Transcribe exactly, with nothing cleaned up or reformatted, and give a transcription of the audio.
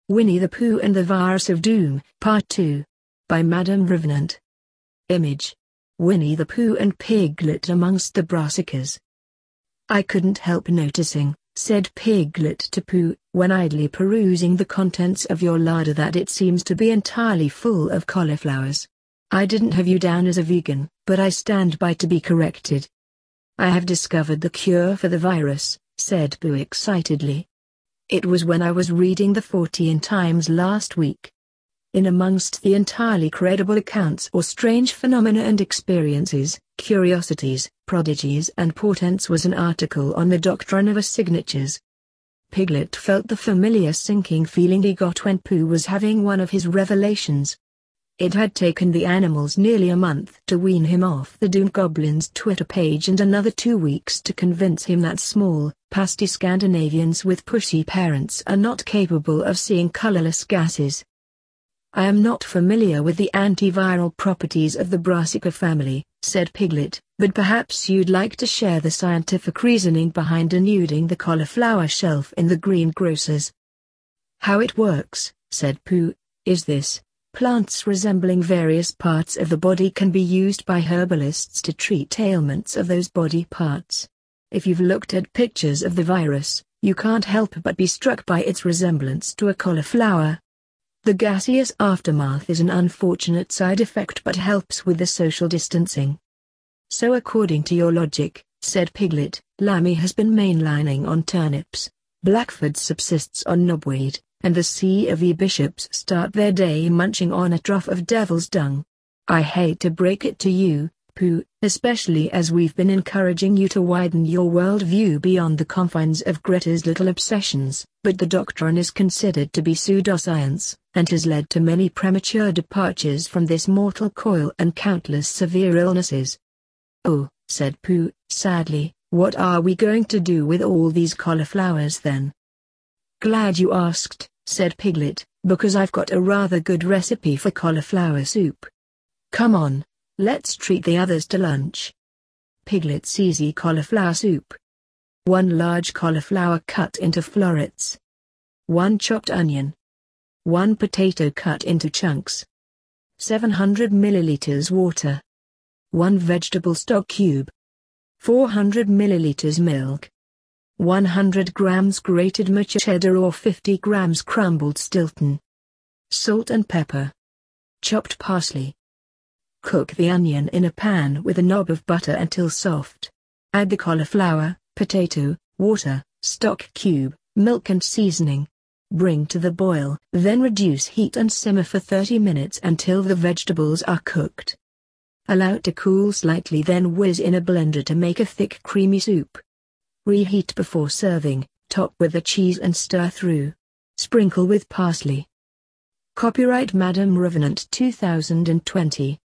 Winnie the Pooh and the Virus of Doom, Part two. By Madame Revenant. Image. Winnie the Pooh and Piglet amongst the brassicas. I couldn't help noticing, said Piglet to Pooh, when idly perusing the contents of your larder, that it seems to be entirely full of cauliflowers. I didn't have you down as a vegan, but I stand by to be corrected. I have discovered the cure for the virus, said Pooh excitedly. It was when I was reading the fourteen Times last week. In amongst the entirely credible accounts or strange phenomena and experiences, curiosities, prodigies and portents was an article on the doctrine of assignatures. Piglet felt the familiar sinking feeling he got when Pooh was having one of his revelations. It had taken the animals nearly a month to wean him off the Doom Goblin's Twitter page and another two weeks to convince him that small, pasty Scandinavians with pushy parents are not capable of seeing colorless gases. I am not familiar with the antiviral properties of the brassica family, said Piglet, but perhaps you'd like to share the scientific reasoning behind denuding the cauliflower shelf in the greengrocer's. How it works, said Pooh, is this. Plants resembling various parts of the body can be used by herbalists to treat ailments of those body parts. If you've looked at pictures of the virus, you can't help but be struck by its resemblance to a cauliflower. The gaseous aftermath is an unfortunate side effect but helps with the social distancing. So according to your logic, said Piglet, Lammy has been mainlining on turnips, Blackford subsists on knobweed, and the C of E bishops start their day munching on a trough of devil's dung. I hate to break it to you, Pooh, especially as we've been encouraging you to widen your worldview beyond the confines of Greta's little obsessions, but the doctrine is considered to be pseudoscience, and has led to many premature departures from this mortal coil and countless severe illnesses. Oh, said Pooh, sadly, what are we going to do with all these cauliflowers then? Glad you asked, said Piglet, because I've got a rather good recipe for cauliflower soup. Come on, let's treat the others to lunch. Piglet's easy cauliflower soup. One large cauliflower cut into florets. One chopped onion. One potato cut into chunks. seven hundred milliliters water. One vegetable stock cube. four hundred milliliters milk. one hundred grams grated mocha cheddar or fifty grams crumbled Stilton. Salt and pepper. Chopped parsley. Cook the onion in a pan with a knob of butter until soft. Add the cauliflower, potato, water, stock cube, milk and seasoning. Bring to the boil, then reduce heat and simmer for thirty minutes until the vegetables are cooked. Allow it to cool slightly, then whiz in a blender to make a thick creamy soup. Reheat before serving, top with the cheese and stir through. Sprinkle with parsley. Copyright Madame Revenant two thousand twenty.